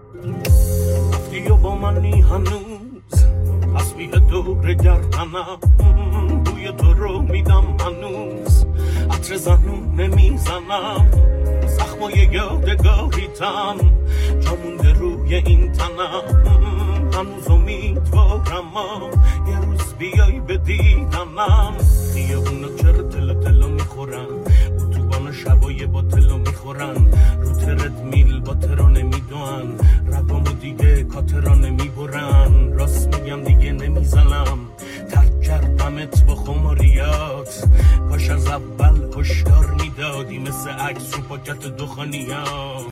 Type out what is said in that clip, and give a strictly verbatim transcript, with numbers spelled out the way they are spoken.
رفتی و با منی هنوز تصویح دور گردنم، بوی تو رو میدم هنوز، عطر زنونه میزنم، زخمای یادگاریتم جا مونده روی این تنم، هنوز امیدوارم یه روز بیای به دیدنم. خیابونا چرا تلا تلا میخورن، اتوبانا شبای با تلا میخورن، رو ترد میل با ترانه میدوان، رگامو دیگه کاترانه میبرن، راست میگم دیگه نمیزنم، ترک کردمت با خماریات، کاش از اول هشدار میدادی مثل عکس رو پاکت دخانیات.